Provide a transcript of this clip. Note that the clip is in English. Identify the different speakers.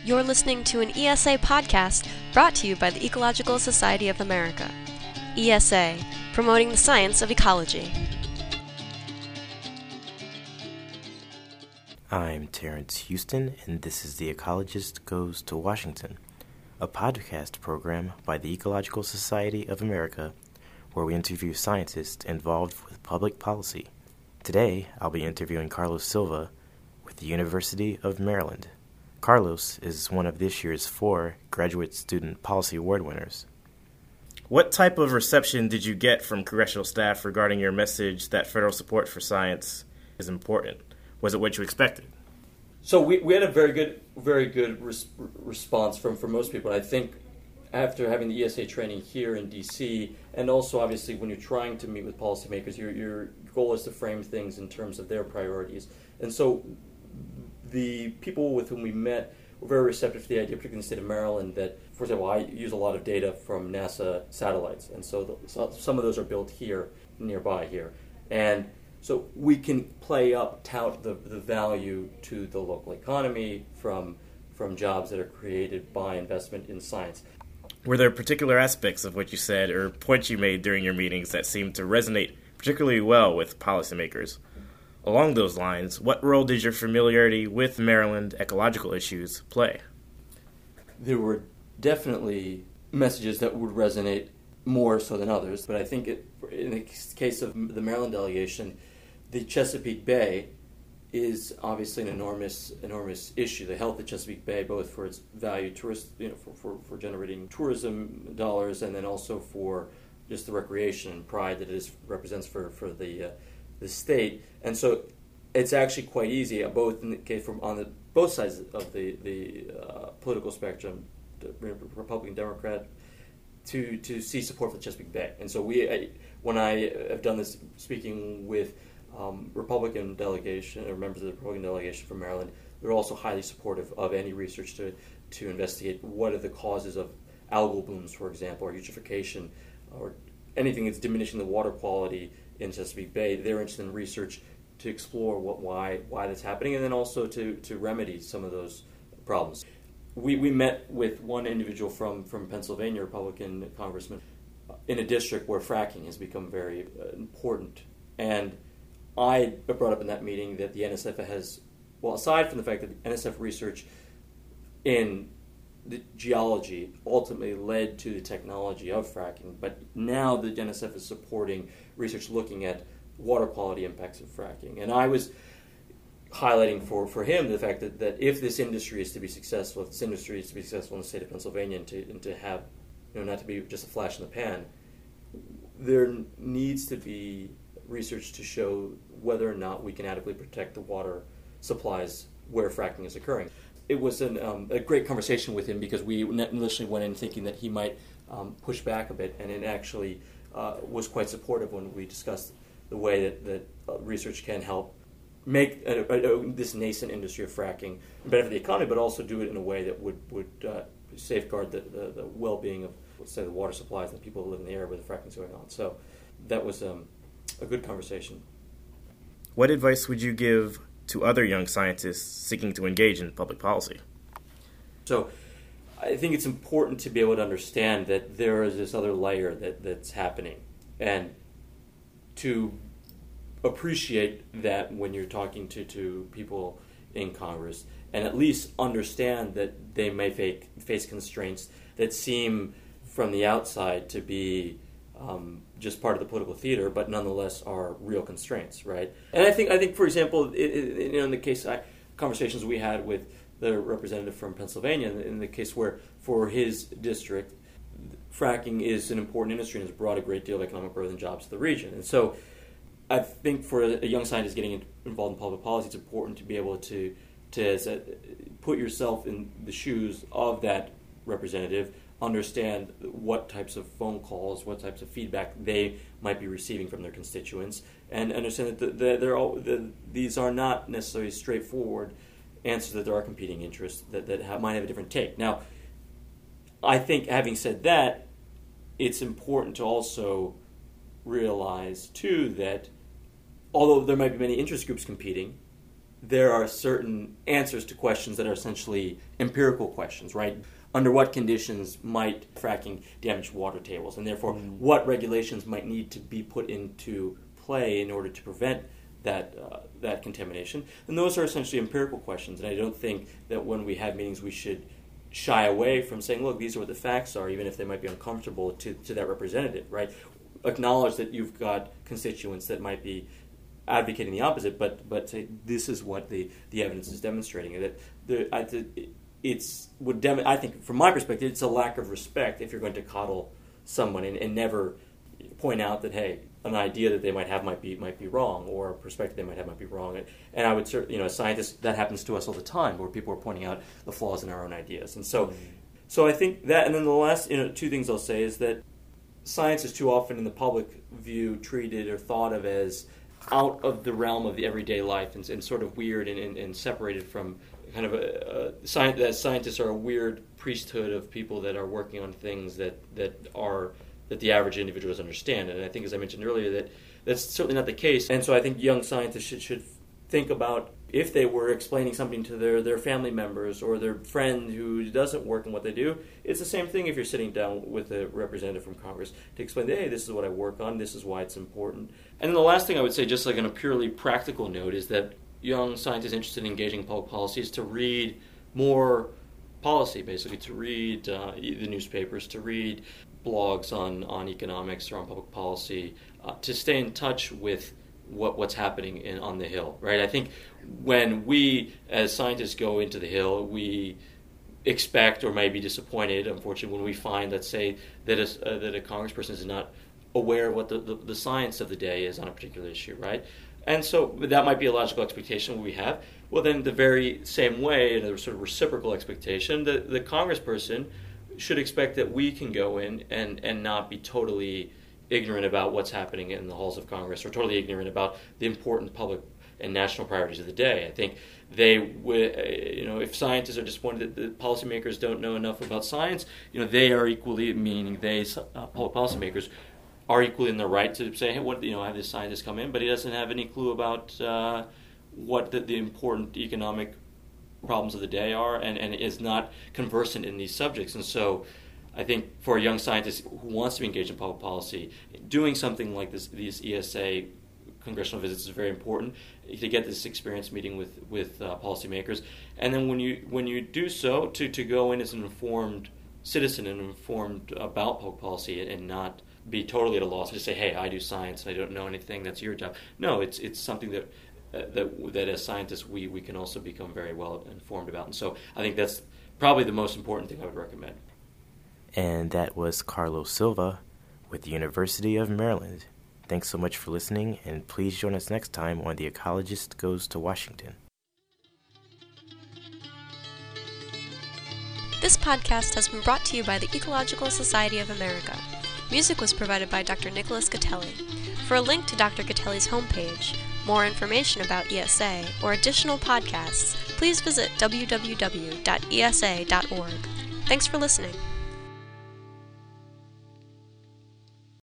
Speaker 1: You're listening to an ESA podcast brought to you by the Ecological Society of America. ESA, promoting the science of ecology.
Speaker 2: I'm Terrence Houston, and this is The Ecologist Goes to Washington, a podcast program by the Ecological Society of America, where we interview scientists involved with public policy. Today, I'll be interviewing Carlos Silva with the University of Maryland. Carlos is one of this year's 4 Graduate Student Policy Award winners. What type of reception did you get from congressional staff regarding your message that federal support for science is important? Was it what you expected?
Speaker 3: So we had a very good response from most people. I think after having the ESA training here in D.C., and also obviously when you're trying to meet with policymakers, your goal is to frame things in terms of their priorities. And so the people with whom we met were very receptive to the idea, particularly in the state of Maryland, that, for example, I use a lot of data from NASA satellites, and so some of those are built here, nearby here. And so we can tout the value to the local economy from jobs that are created by investment in science.
Speaker 2: Were there particular aspects of what you said or points you made during your meetings that seemed to resonate particularly well with policymakers? Along those lines, what role did your familiarity with Maryland ecological issues play?
Speaker 3: There were definitely messages that would resonate more so than others, but I think in the case of the Maryland delegation, the Chesapeake Bay is obviously an enormous issue. The health of Chesapeake Bay, both for its value for generating tourism dollars, and then also for just the recreation and pride that it represents for the state. And so it's actually quite easy, both in the case both sides of the political spectrum, Republican, Democrat, to see support for the Chesapeake Bay. And so when I have done this speaking with Republican delegation or members of the Republican delegation from Maryland, they're also highly supportive of any research to investigate what are the causes of algal blooms, for example, or eutrophication, or anything that's diminishing the water quality in Chesapeake Bay. They're interested in research to explore why that's happening, and then also to remedy some of those problems. We met with one individual from Pennsylvania, Republican congressman, in a district where fracking has become very important. And I brought up in that meeting that the NSF has, well, aside from the fact that NSF research in the geology ultimately led to the technology of fracking, but now the NSF is supporting research looking at water quality impacts of fracking. And I was highlighting for him the fact that if this industry is to be successful, if this industry is to be successful in the state of Pennsylvania and to have, not to be just a flash in the pan, there needs to be research to show whether or not we can adequately protect the water supplies where fracking is occurring. It was a great conversation with him because we initially went in thinking that he might push back a bit, and it actually was quite supportive when we discussed the way that research can help make this nascent industry of fracking better for the economy, but also do it in a way that would safeguard the well-being of, let's say, the water supplies and the people who live in the area where the fracking is going on. So that was a good conversation.
Speaker 2: What advice would you give to other young scientists seeking to engage in public policy?
Speaker 3: So I think it's important to be able to understand that there is this other layer that's happening, and to appreciate that when you're talking to people in Congress, and at least understand that they may face constraints that seem from the outside to be just part of the political theater, but nonetheless are real constraints, right? And I think, for example, in the case conversations we had with the representative from Pennsylvania, in the case where for his district, fracking is an important industry and has brought a great deal of economic growth and jobs to the region. And so I think for a young scientist getting involved in public policy, it's important to be able to put yourself in the shoes of that representative, understand what types of phone calls, what types of feedback they might be receiving from their constituents, and understand that these are not necessarily straightforward answers, that there are competing interests that might have a different take. Now, I think having said that, it's important to also realize, too, that although there might be many interest groups competing, there are certain answers to questions that are essentially empirical questions, right? Under what conditions might fracking damage water tables, and therefore what regulations might need to be put into play in order to prevent that contamination? And those are essentially empirical questions, and I don't think that when we have meetings we should shy away from saying, look, these are what the facts are, even if they might be uncomfortable to that representative, right? Acknowledge that you've got constituents that might be advocating the opposite, but say this is what the evidence is demonstrating. I think, from my perspective, it's a lack of respect if you're going to coddle someone and never point out that, hey, an idea that they might have might be wrong, or a perspective they might have might be wrong. And I would certainly, as scientists, that happens to us all the time, where people are pointing out the flaws in our own ideas. And so I think that, and then the last two things I'll say is that science is too often in the public view treated or thought of as out of the realm of the everyday life and sort of weird and separated from kind of that scientists are a weird priesthood of people that are working on things that the average individual doesn't understand. And I think, as I mentioned earlier, that's certainly not the case. And so I think young scientists should think about, if they were explaining something to their family members or their friend who doesn't work in what they do, it's the same thing if you're sitting down with a representative from Congress to explain, hey, this is what I work on, this is why it's important. And then the last thing I would say, just like on a purely practical note, is that young scientists interested in engaging public policy is to read more policy, basically, to read the newspapers, to read blogs on economics or on public policy, to stay in touch with what's happening on the Hill, right? I think when we, as scientists, go into the Hill, we expect or may be disappointed, unfortunately, when we find, let's say, that a congressperson is not aware of what the science of the day is on a particular issue, right? And so that might be a logical expectation we have. Well, then the very same way, in a sort of reciprocal expectation, the congressperson should expect that we can go in and not be totally ignorant about what's happening in the halls of Congress, or totally ignorant about the important public and national priorities of the day. I think they would, if scientists are disappointed that the policymakers don't know enough about science, they are equally, meaning public policymakers, are equally in the right to say, hey, have this scientist come in, but he doesn't have any clue about what the important economic problems of the day are, and is not conversant in these subjects. And so I think for a young scientist who wants to be engaged in public policy, doing something like these ESA congressional visits is very important to get this experience meeting with policymakers. And then when you do so, to go in as an informed citizen and informed about public policy, and not be totally at a loss, just say, hey, I do science, I don't know anything, that's your job. No, it's something that as scientists we can also become very well informed about. And so I think that's probably the most important thing I would recommend.
Speaker 2: And that was Carlos Silva with the University of Maryland. Thanks so much for listening, and please join us next time on The Ecologist Goes to Washington.
Speaker 1: This podcast has been brought to you by the Ecological Society of America. Music was provided by Dr. Nicholas Catelli. For a link to Dr. Catelli's homepage, more information about ESA, or additional podcasts, please visit www.esa.org. Thanks for listening.